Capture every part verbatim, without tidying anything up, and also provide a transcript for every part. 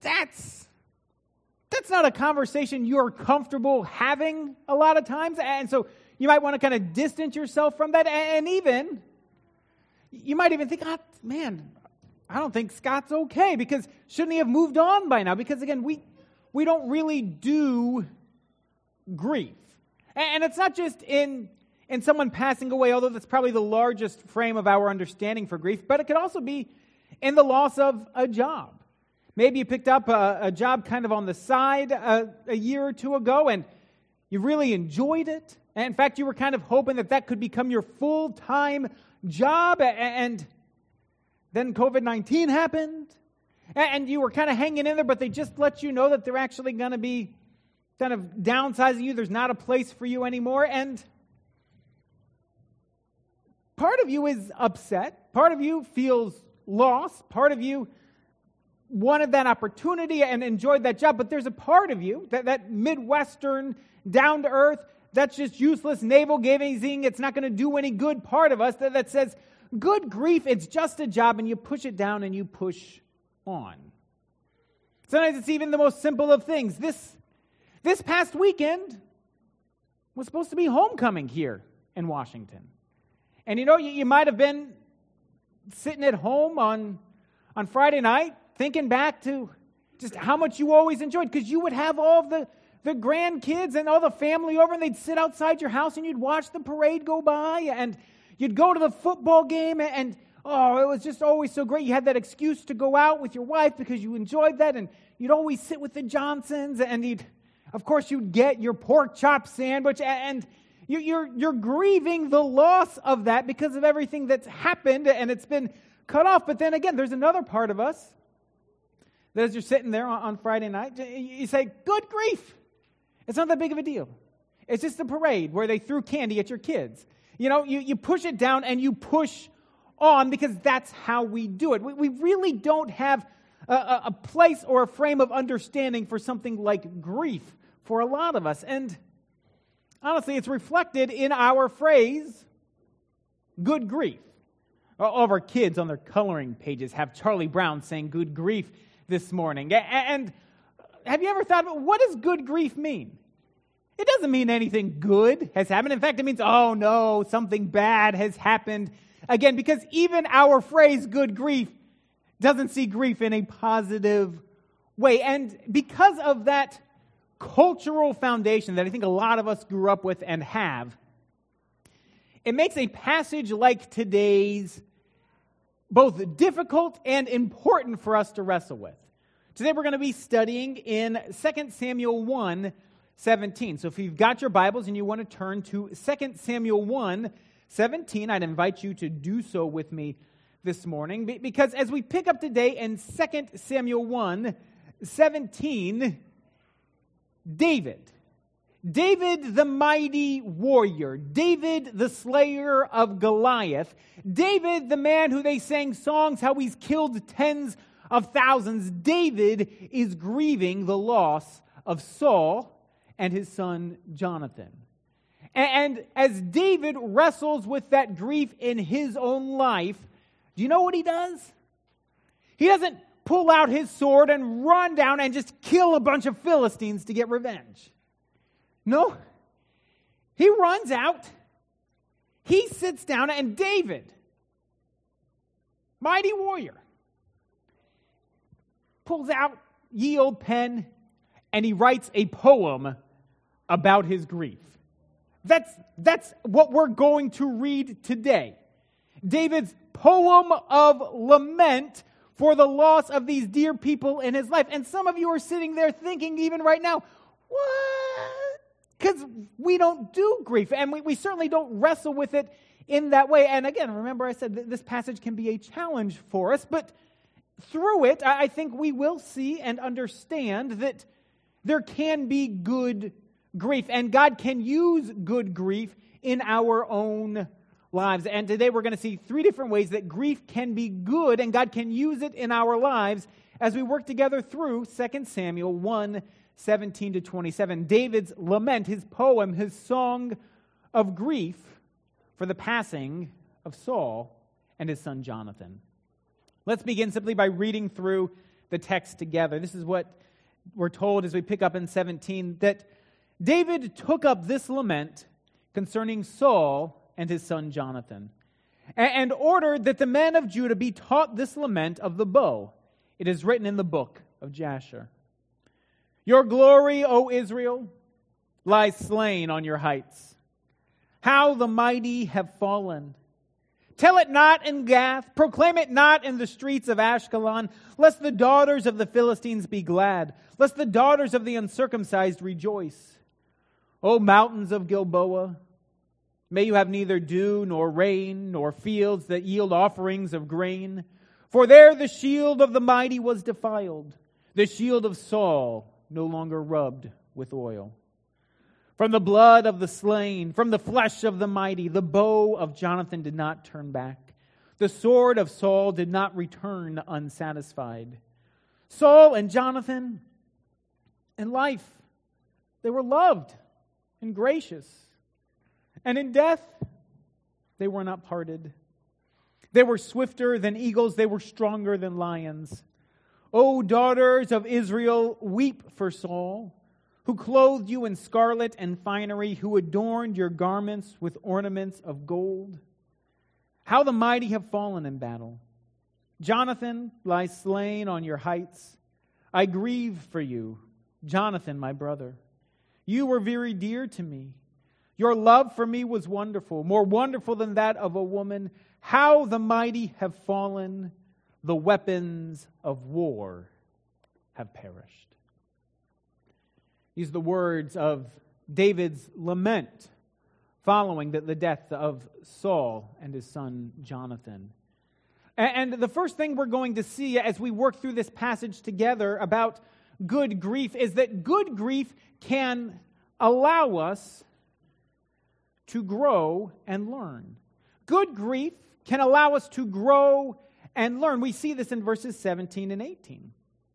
that's that's not a conversation you're comfortable having a lot of times. And so you might want to kind of distance yourself from that. And even, you might even think, oh, man, I don't think Scott's okay, because shouldn't he have moved on by now? Because again, we we don't really do grief. And it's not just in, in someone passing away, although that's probably the largest frame of our understanding for grief, but it could also be in the loss of a job. Maybe you picked up a, a job kind of on the side a, a year or two ago, and you really enjoyed it. And in fact, you were kind of hoping that that could become your full-time job, and then covid nineteen happened, and you were kind of hanging in there, but they just let you know that they're actually going to be kind of downsizing you. There's not a place for you anymore, and part of you is upset. Part of you feels lost. Part of you wanted that opportunity and enjoyed that job, but there's a part of you, that, that Midwestern, down-to-earth, that's just useless, navel-gazing, it's not going to do any good part of us that, that says, good grief, it's just a job, and you push it down and you push on. Sometimes it's even the most simple of things. This, this past weekend was supposed to be homecoming here in Washington. And you know, you, you might have been sitting at home on, on Friday night, thinking back to just how much you always enjoyed, because you would have all of the, the grandkids and all the family over, and they'd sit outside your house, and you'd watch the parade go by, and you'd go to the football game, and, and oh, it was just always so great. You had that excuse to go out with your wife because you enjoyed that, and you'd always sit with the Johnsons, and you'd, of course, you'd get your pork chop sandwich, and you, you're, you're grieving the loss of that because of everything that's happened, and it's been cut off. But then again, there's another part of us that as you're sitting there on Friday night, you say, good grief. It's not that big of a deal. It's just a parade where they threw candy at your kids. You know, you, you push it down and you push on because that's how we do it. We, we really don't have a, a place or a frame of understanding for something like grief for a lot of us. And honestly, it's reflected in our phrase, good grief. All of our kids on their coloring pages have Charlie Brown saying good grief this morning. And have you ever thought about what does good grief mean? It doesn't mean anything good has happened. In fact, it means, oh no, something bad has happened. Again, because even our phrase good grief doesn't see grief in a positive way. And because of that cultural foundation that I think a lot of us grew up with and have, it makes a passage like today's both difficult and important for us to wrestle with. Today we're going to be studying in Second Samuel one seventeen. So if you've got your Bibles and you want to turn to Second Samuel one seventeen, I'd invite you to do so with me this morning, because as we pick up today in Second Samuel one seventeen, David, David the mighty warrior, David the slayer of Goliath, David the man who they sang songs how he's killed tens of thousands, David is grieving the loss of Saul and his son Jonathan. And as David wrestles with that grief in his own life, do you know what he does? He doesn't pull out his sword and run down and just kill a bunch of Philistines to get revenge. No, he runs out, he sits down, and David, mighty warrior, pulls out ye old pen, and he writes a poem about his grief. That's, that's what we're going to read today. David's poem of lament for the loss of these dear people in his life. And some of you are sitting there thinking even right now, what? Because we don't do grief, and we, we certainly don't wrestle with it in that way. And again, remember I said that this passage can be a challenge for us, but through it, I think we will see and understand that there can be good grief, and God can use good grief in our own lives. And today we're going to see three different ways that grief can be good, and God can use it in our lives as we work together through Second Samuel one seventeen to twenty-seven. David's lament, his poem, his song of grief for the passing of Saul and his son Jonathan. Let's begin simply by reading through the text together. This is what we're told as we pick up in seventeen, that David took up this lament concerning Saul and his son Jonathan, and ordered that the men of Judah be taught this lament of the bow. It is written in the book of Jasher. Your glory, O Israel, lies slain on your heights. How the mighty have fallen. Tell it not in Gath, proclaim it not in the streets of Ashkelon, lest the daughters of the Philistines be glad, lest the daughters of the uncircumcised rejoice. O mountains of Gilboa, may you have neither dew nor rain, nor fields that yield offerings of grain. For there the shield of the mighty was defiled, the shield of Saul no longer rubbed with oil. From the blood of the slain, from the flesh of the mighty, the bow of Jonathan did not turn back. The sword of Saul did not return unsatisfied. Saul and Jonathan, in life, they were loved and gracious. And in death, they were not parted. They were swifter than eagles. They were stronger than lions. O daughters of Israel, weep for Saul, who clothed you in scarlet and finery, who adorned your garments with ornaments of gold. How the mighty have fallen in battle. Jonathan lies slain on your heights. I grieve for you, Jonathan, my brother. You were very dear to me. Your love for me was wonderful, more wonderful than that of a woman. How the mighty have fallen. The weapons of war have perished. These are the words of David's lament following the, the death of Saul and his son Jonathan. And, and the first thing we're going to see as we work through this passage together about good grief is that good grief can allow us to grow and learn. Good grief can allow us to grow and learn. We see this in verses seventeen and eighteen.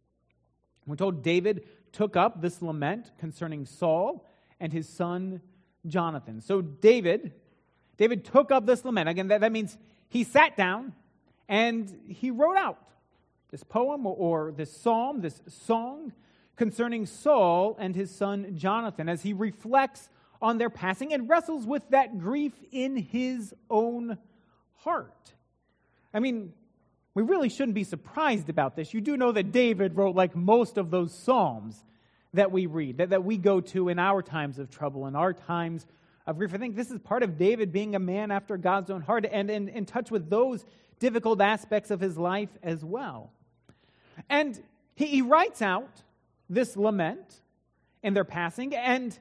We're told David took up this lament concerning Saul and his son Jonathan. So David, David took up this lament. Again, that, that means he sat down and he wrote out this poem or, or this psalm, this song concerning Saul and his son Jonathan as he reflects on their passing and wrestles with that grief in his own heart. I mean, we really shouldn't be surprised about this. You do know that David wrote like most of those psalms that we read, that, that we go to in our times of trouble, in our times of grief. I think this is part of David being a man after God's own heart and in, in touch with those difficult aspects of his life as well. And he, he writes out this lament in their passing, and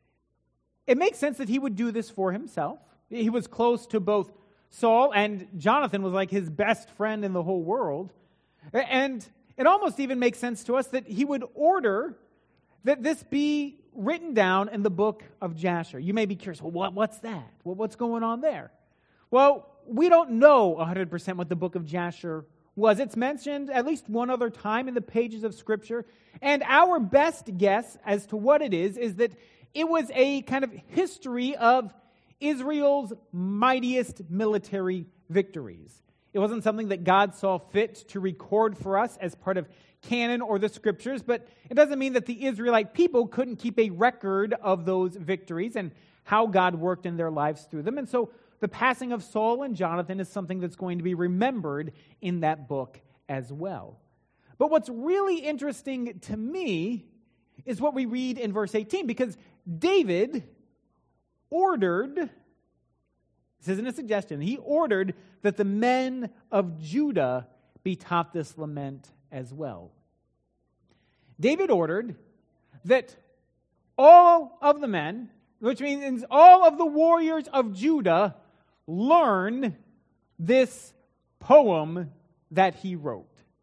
it makes sense that he would do this for himself. He was close to both Saul, and Jonathan was like his best friend in the whole world. And it almost even makes sense to us that he would order that this be written down in the book of Jasher. You may be curious, well, what, what's that? Well, what's going on there? Well, we don't know one hundred percent what the book of Jasher was. It's mentioned at least one other time in the pages of Scripture. And our best guess as to what it is, is that it was a kind of history of Israel's mightiest military victories. It wasn't something that God saw fit to record for us as part of canon or the Scriptures, but it doesn't mean that the Israelite people couldn't keep a record of those victories and how God worked in their lives through them. And so the passing of Saul and Jonathan is something that's going to be remembered in that book as well. But what's really interesting to me is what we read in verse eighteen, because David ordered, this isn't a suggestion, he ordered that the men of Judah be taught this lament as well. David ordered that all of the men, which means all of the warriors of Judah, learn this poem that he wrote.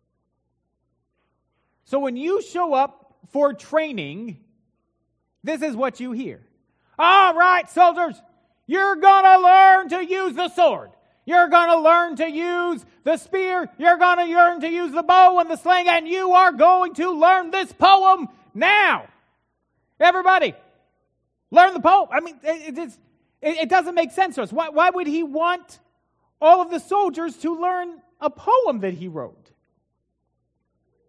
So when you show up for training, this is what you hear. All right, soldiers, you're going to learn to use the sword. You're going to learn to use the spear. You're going to learn to use the bow and the sling, and you are going to learn this poem now. Everybody, learn the poem. I mean, it, it, it doesn't make sense to us. Why, why would he want all of the soldiers to learn a poem that he wrote?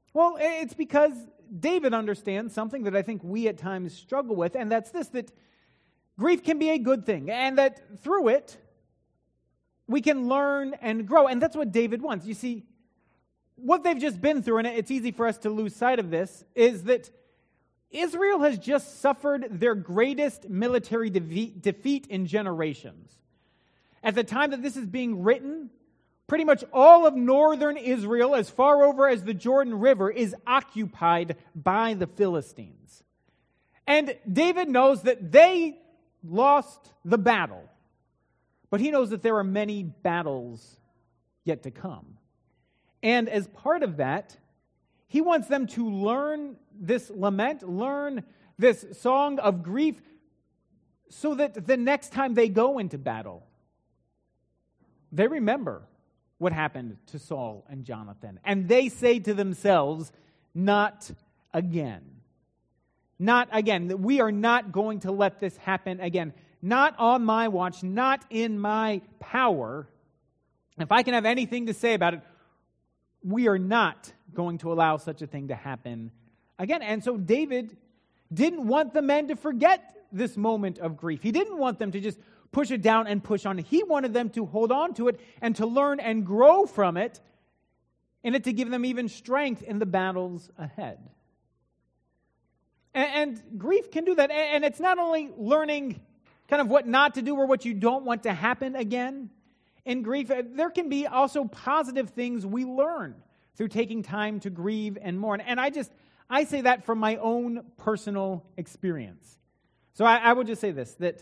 Well, it's because David understands something that I think we at times struggle with, and that's this, that grief can be a good thing, and that through it, we can learn and grow, and that's what David wants. You see, what they've just been through, and it's easy for us to lose sight of this, is that Israel has just suffered their greatest military defeat, defeat in generations. At the time that this is being written, pretty much all of northern Israel, as far over as the Jordan River, is occupied by the Philistines. And David knows that they lost the battle, but he knows that there are many battles yet to come. And as part of that, he wants them to learn this lament, learn this song of grief, so that the next time they go into battle, they remember what happened to Saul and Jonathan. And they say to themselves, not again. Not again. We are not going to let this happen again. Not on my watch, not in my power. If I can have anything to say about it, we are not going to allow such a thing to happen again. And so David didn't want the men to forget this moment of grief. He didn't want them to just push it down and push on. He wanted them to hold on to it and to learn and grow from it, and it to give them even strength in the battles ahead. And, and grief can do that. And it's not only learning kind of what not to do or what you don't want to happen again. In grief, there can be also positive things we learn through taking time to grieve and mourn. And I just, I say that from my own personal experience. So I, I would just say this, that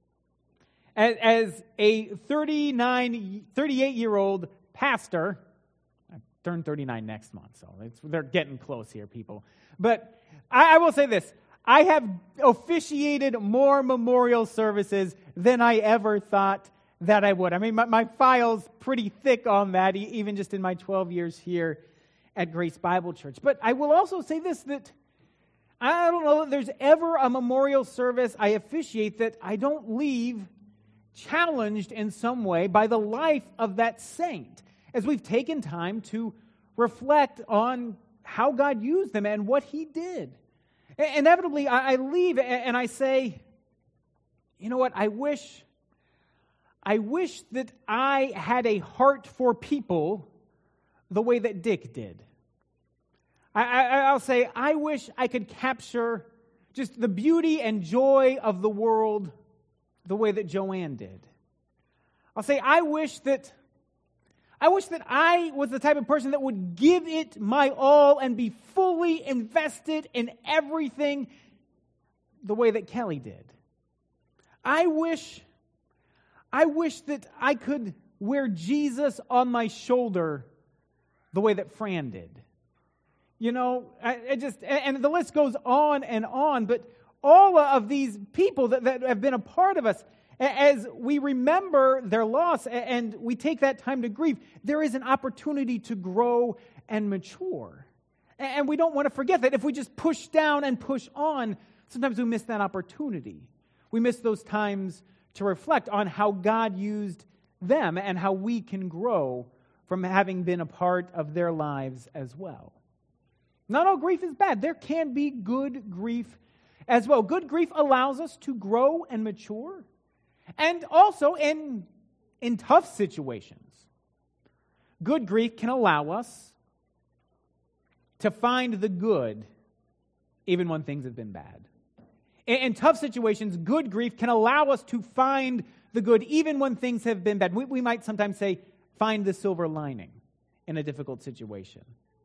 as, as a thirty-nine, thirty-eight-year-old pastor, I turned thirty-nine next month, so it's, they're getting close here, people. But I, I will say this, I have officiated more memorial services than I ever thought that I would. I mean, my, my file's pretty thick on that, even just in my twelve years here at Grace Bible Church. But I will also say this, that I don't know that there's ever a memorial service I officiate that I don't leave challenged in some way by the life of that saint, as we've taken time to reflect on how God used them and what He did. Inevitably, I leave and I say, you know what, I wish... I wish that I had a heart for people the way that Dick did. I, I, I'll say, I wish I could capture just the beauty and joy of the world the way that Joanne did. I'll say, I wish that I wish that I was the type of person that would give it my all and be fully invested in everything the way that Kelly did. I wish I wish that I could wear Jesus on my shoulder the way that Fran did. You know, I, I just, and the list goes on and on, but all of these people that, that have been a part of us, as we remember their loss and we take that time to grieve, there is an opportunity to grow and mature. And we don't want to forget that. If we just push down and push on, sometimes we miss that opportunity. We miss those times to reflect on how God used them and how we can grow from having been a part of their lives as well. Not all grief is bad. There can be good grief as well. Good grief allows us to grow and mature. And also in, in tough situations, good grief can allow us to find the good even when things have been bad. In tough situations, good grief can allow us to find the good even when things have been bad. We, we might sometimes say, find the silver lining in a difficult situation.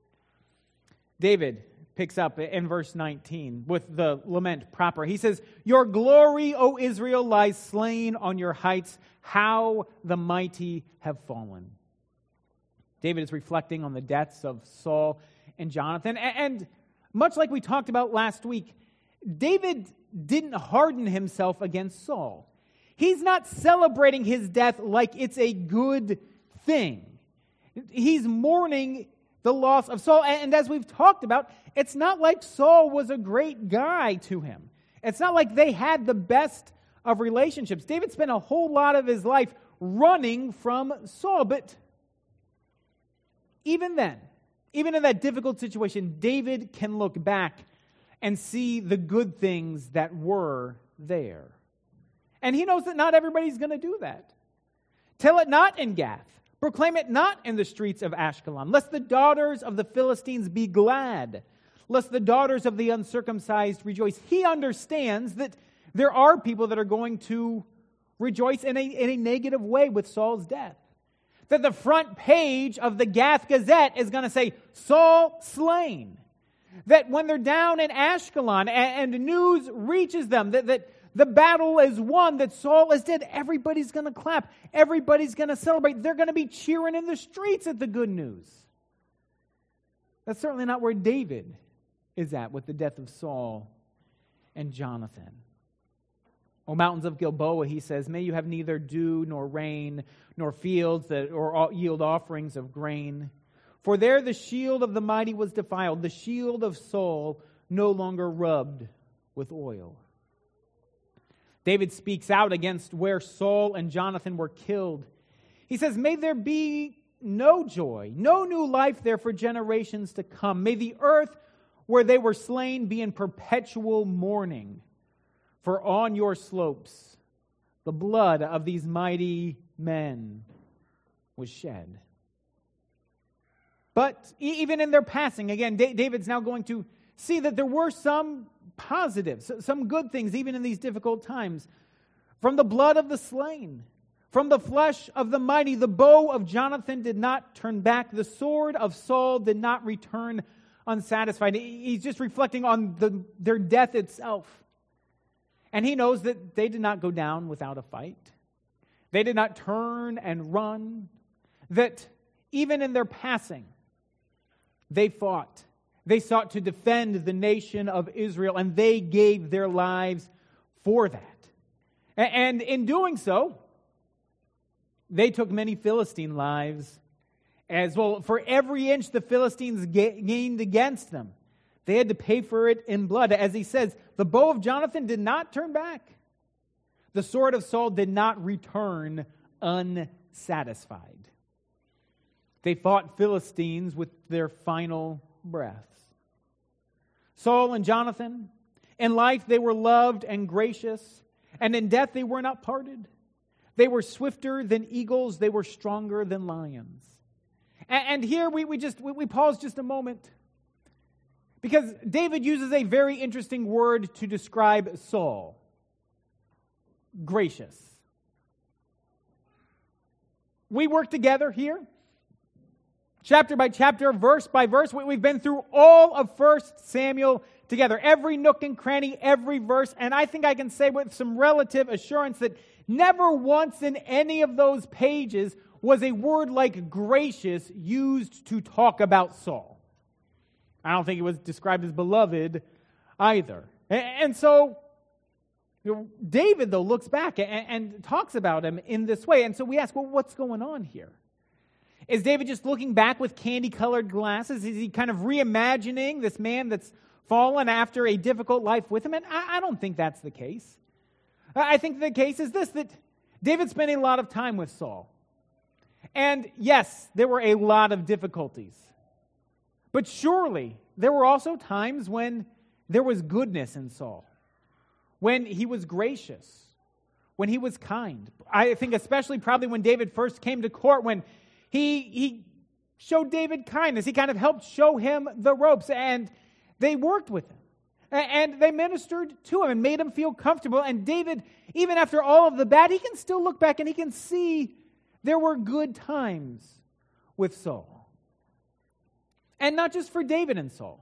David picks up in verse nineteen with the lament proper. He says, "Your glory, O Israel, lies slain on your heights. How the mighty have fallen." David is reflecting on the deaths of Saul and Jonathan. And much like we talked about last week, David didn't harden himself against Saul. He's not celebrating his death like it's a good thing. He's mourning the loss of Saul. And as we've talked about, it's not like Saul was a great guy to him. It's not like they had the best of relationships. David spent a whole lot of his life running from Saul. But even then, even in that difficult situation, David can look back and see the good things that were there. And he knows that not everybody's going to do that. Tell it not in Gath. Proclaim it not in the streets of Ashkelon, lest the daughters of the Philistines be glad, lest the daughters of the uncircumcised rejoice. He understands that there are people that are going to rejoice in a, in a negative way with Saul's death. That the front page of the Gath Gazette is going to say, Saul slain. That when they're down in Ashkelon and, and news reaches them that, that the battle is won, that Saul is dead, everybody's going to clap. Everybody's going to celebrate. They're going to be cheering in the streets at the good news. That's certainly not where David is at with the death of Saul and Jonathan. O mountains of Gilboa, he says, may you have neither dew nor rain, nor fields that or yield offerings of grain. For there the shield of the mighty was defiled, the shield of Saul no longer rubbed with oil. David speaks out against where Saul and Jonathan were killed. He says, may there be no joy, no new life there for generations to come. May the earth where they were slain be in perpetual mourning. For on your slopes the blood of these mighty men was shed. But even in their passing, again, David's now going to see that there were some positives, some good things, even in these difficult times. From the blood of the slain, from the flesh of the mighty, the bow of Jonathan did not turn back. The sword of Saul did not return unsatisfied. He's just reflecting on the, their death itself. And he knows that they did not go down without a fight. They did not turn and run. That even in their passing, they fought. They sought to defend the nation of Israel, and they gave their lives for that. And in doing so, they took many Philistine lives as well. For every inch the Philistines gained against them, they had to pay for it in blood. As he says, the bow of Jonathan did not turn back. The sword of Saul did not return unsatisfied. They fought Philistines with their final breaths. Saul and Jonathan, in life they were loved and gracious, and in death they were not parted. They were swifter than eagles, they were stronger than lions. And, and here we, we just we, we pause just a moment, because David uses a very interesting word to describe Saul. Gracious. We work together here, chapter by chapter, verse by verse. We've been through all of First Samuel together, every nook and cranny, every verse, and I think I can say with some relative assurance that never once in any of those pages was a word like gracious used to talk about Saul. I don't think it was described as beloved either. And so you know, David, though, looks back and, and talks about him in this way. And so we ask, well, what's going on here? Is David just looking back with candy-colored glasses? Is he kind of reimagining this man that's fallen after a difficult life with him? And I, I don't think that's the case. I think the case is this, that David spent a lot of time with Saul. And yes, there were a lot of difficulties. But surely there were also times when there was goodness in Saul, when he was gracious, when he was kind. I think especially probably when David first came to court, when he, he showed David kindness. He kind of helped show him the ropes, and they worked with him. And they ministered to him and made him feel comfortable. And David, even after all of the bad, he can still look back and he can see there were good times with Saul. And not just for David and Saul.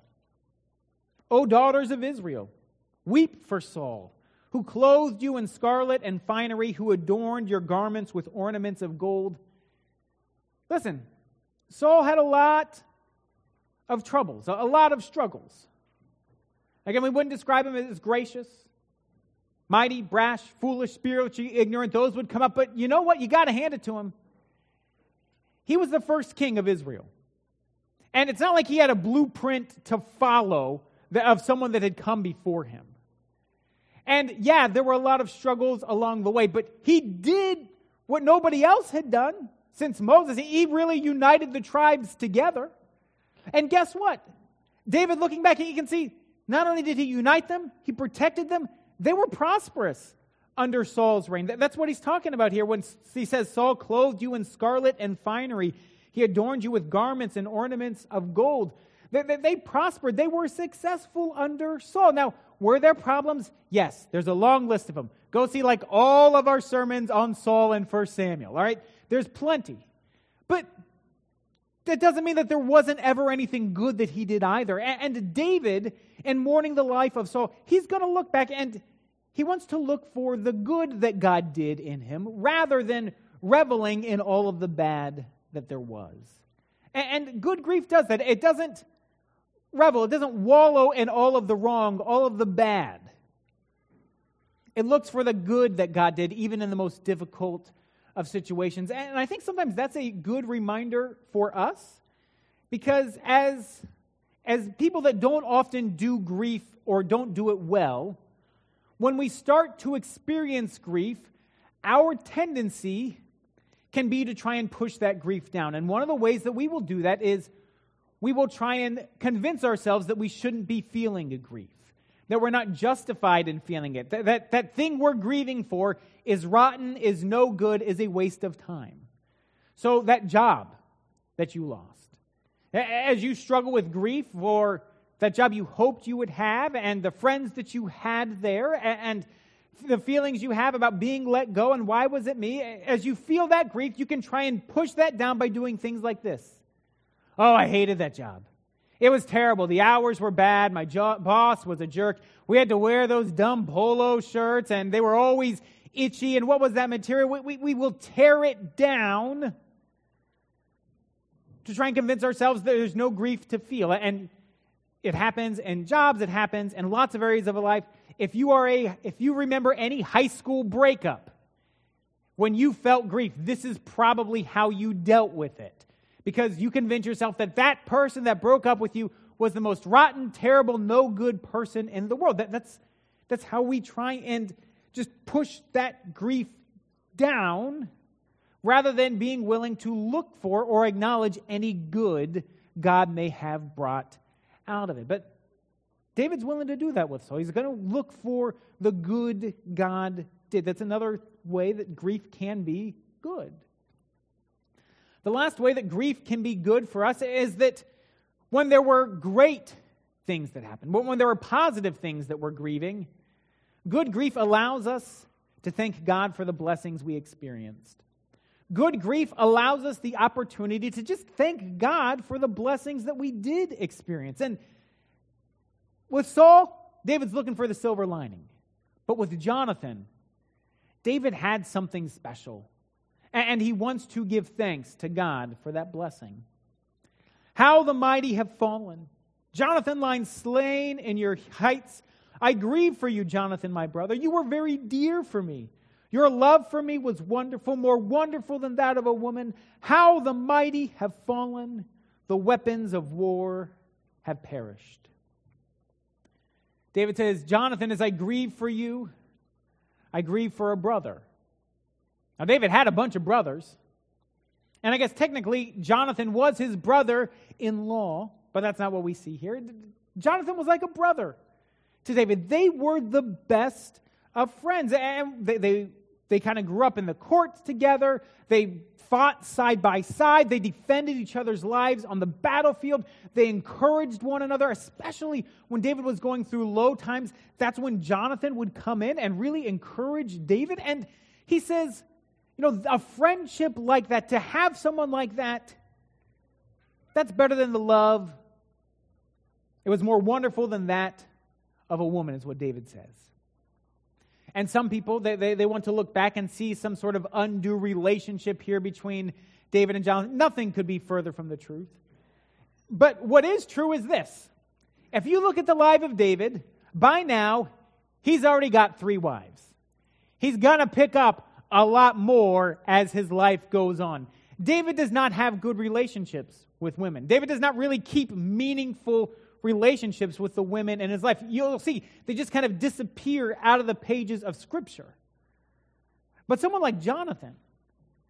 O daughters of Israel, weep for Saul, who clothed you in scarlet and finery, who adorned your garments with ornaments of gold. Listen, Saul had a lot of troubles, a lot of struggles. Again, we wouldn't describe him as gracious, mighty, brash, foolish, spiritually ignorant. Those would come up. But you know what? You got to hand it to him. He was the first king of Israel. And it's not like he had a blueprint to follow of someone that had come before him. And yeah, there were a lot of struggles along the way, but he did what nobody else had done since Moses. He really united the tribes together. And guess what? David, looking back, he can see not only did he unite them, he protected them, they were prosperous under Saul's reign. That's what he's talking about here when he says, Saul clothed you in scarlet and finery. He adorned you with garments and ornaments of gold. They, they, they prospered. They were successful under Saul. Now, were there problems? Yes, there's a long list of them. Go see like all of our sermons on Saul in First Samuel, all right? There's plenty. But that doesn't mean that there wasn't ever anything good that he did either. And, and David, in mourning the life of Saul, he's going to look back and he wants to look for the good that God did in him rather than reveling in all of the bad that there was. And, and good grief does that. It doesn't revel. It doesn't wallow in all of the wrong, all of the bad. It looks for the good that God did, even in the most difficult of situations. And I think sometimes that's a good reminder for us, because as, as people that don't often do grief or don't do it well, when we start to experience grief, our tendency can be to try and push that grief down. And one of the ways that we will do that is we will try and convince ourselves that we shouldn't be feeling a grief, that we're not justified in feeling it, that, that that thing we're grieving for is rotten, is no good, is a waste of time. So that job that you lost, as you struggle with grief for that job you hoped you would have, and the friends that you had there, and the feelings you have about being let go, and why was it me? As you feel that grief, you can try and push that down by doing things like this. Oh, I hated that job. It was terrible. The hours were bad. My jo- boss was a jerk. We had to wear those dumb polo shirts, and they were always itchy. And what was that material? We, we, we will tear it down to try and convince ourselves that there's no grief to feel. And it happens in jobs. It happens in lots of areas of life. If you are a, if you remember any high school breakup, when you felt grief, this is probably how you dealt with it. Because you convince yourself that that person that broke up with you was the most rotten, terrible, no good person in the world. That, that's, that's how we try and just push that grief down rather than being willing to look for or acknowledge any good God may have brought out of it. But David's willing to do that with Saul. He's going to look for the good God did. That's another way that grief can be good. The last way that grief can be good for us is that when there were great things that happened, when there were positive things that we're grieving, good grief allows us to thank God for the blessings we experienced. Good grief allows us the opportunity to just thank God for the blessings that we did experience. And with Saul, David's looking for the silver lining. But with Jonathan, David had something special. And he wants to give thanks to God for that blessing. How the mighty have fallen. Jonathan lies slain in your heights. I grieve for you, Jonathan, my brother. You were very dear for me. Your love for me was wonderful, more wonderful than that of a woman. How the mighty have fallen. The weapons of war have perished. David says, Jonathan, as I grieve for you, I grieve for a brother. Now, David had a bunch of brothers, and I guess technically Jonathan was his brother-in-law, but that's not what we see here. Jonathan was like a brother to David. They were the best of friends, and they they, they kind of grew up in the court together. They fought side by side. They defended each other's lives on the battlefield. They encouraged one another, especially when David was going through low times. That's when Jonathan would come in and really encourage David, and he says, you know, a friendship like that, to have someone like that, that's better than the love. It was more wonderful than that of a woman, is what David says. And some people, they, they, they want to look back and see some sort of undue relationship here between David and Jonathan. Nothing could be further from the truth. But what is true is this. If you look at the life of David, by now, he's already got three wives. He's going to pick up a lot more as his life goes on. David does not have good relationships with women. David does not really keep meaningful relationships with the women in his life. You'll see, they just kind of disappear out of the pages of Scripture. But someone like Jonathan,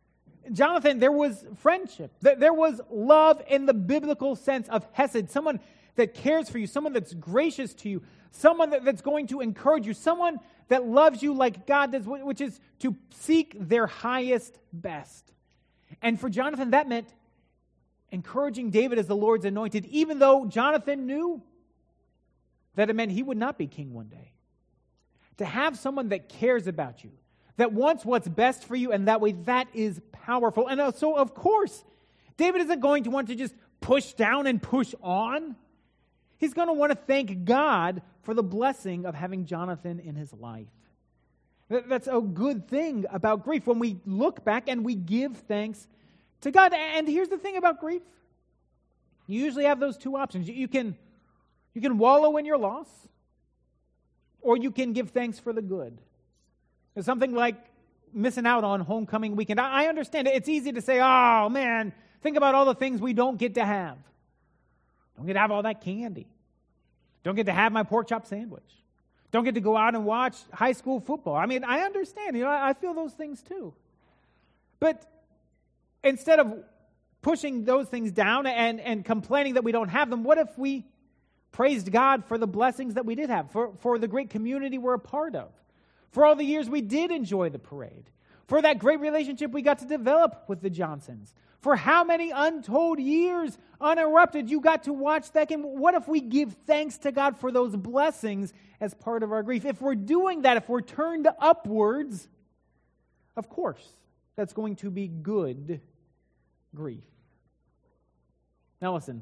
Jonathan, there was friendship. There was love in the biblical sense of hesed, someone that cares for you, someone that's gracious to you, someone that's going to encourage you, someone that loves you like God does, which is to seek their highest best. And for Jonathan, that meant encouraging David as the Lord's anointed, even though Jonathan knew that it meant he would not be king one day. To have someone that cares about you, that wants what's best for you, and that way, that is powerful. And so, of course, David isn't going to want to just push down and push on. He's going to want to thank God for the blessing of having Jonathan in his life. That's a good thing about grief, when we look back and we give thanks to God. And here's the thing about grief. You usually have those two options. You can, you can wallow in your loss, or you can give thanks for the good. There's something like missing out on homecoming weekend. I understand it. It's easy to say, oh, man, think about all the things we don't get to have. Don't get to have all that candy. Don't get to have my pork chop sandwich. Don't get to go out and watch high school football. I mean, I understand. You know, I feel those things too. But instead of pushing those things down and, and complaining that we don't have them, what if we praised God for the blessings that we did have, for, for the great community we're a part of, for all the years we did enjoy the parade, for that great relationship we got to develop with the Johnsons, for how many untold years uninterrupted you got to watch that game. What if we give thanks to God for those blessings as part of our grief? If we're doing that, if we're turned upwards, of course, that's going to be good grief. Now listen,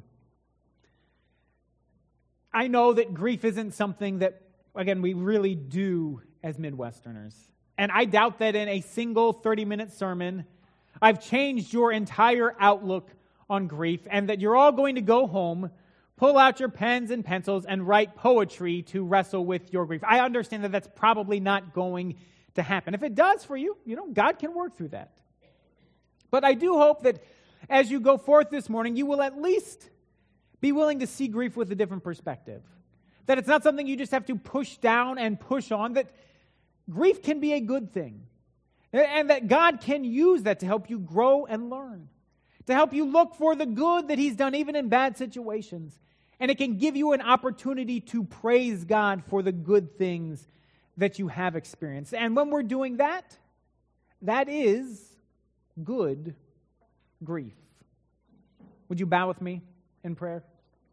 I know that grief isn't something that, again, we really do as Midwesterners. And I doubt that in a single thirty-minute sermon, I've changed your entire outlook on grief, and that you're all going to go home, pull out your pens and pencils, and write poetry to wrestle with your grief. I understand that that's probably not going to happen. If it does for you, you know, God can work through that. But I do hope that as you go forth this morning, you will at least be willing to see grief with a different perspective. That it's not something you just have to push down and push on, that grief can be a good thing. And that God can use that to help you grow and learn, to help you look for the good that He's done even in bad situations. And it can give you an opportunity to praise God for the good things that you have experienced. And when we're doing that, that is good grief. Would you bow with me in prayer?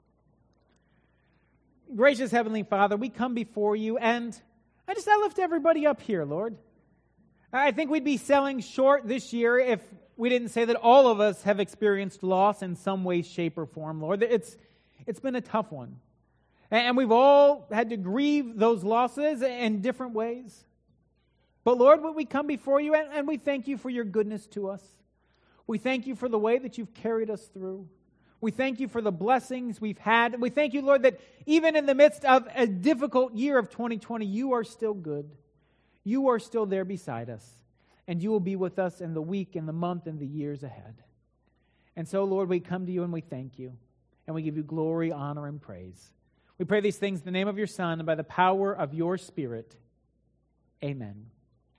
Gracious Heavenly Father, we come before you, and I just I lift everybody up here, Lord. I think we'd be selling short this year if we didn't say that all of us have experienced loss in some way, shape, or form, Lord. It's, it's been a tough one. And we've all had to grieve those losses in different ways. But Lord, we come before you, and we thank you for your goodness to us. We thank you for the way that you've carried us through. We thank you for the blessings we've had. We thank you, Lord, that even in the midst of a difficult year of twenty twenty, you are still good. You are still there beside us, and you will be with us in the week, and the month, and the years ahead. And so, Lord, we come to you and we thank you, and we give you glory, honor, and praise. We pray these things in the name of your Son and by the power of your Spirit. Amen.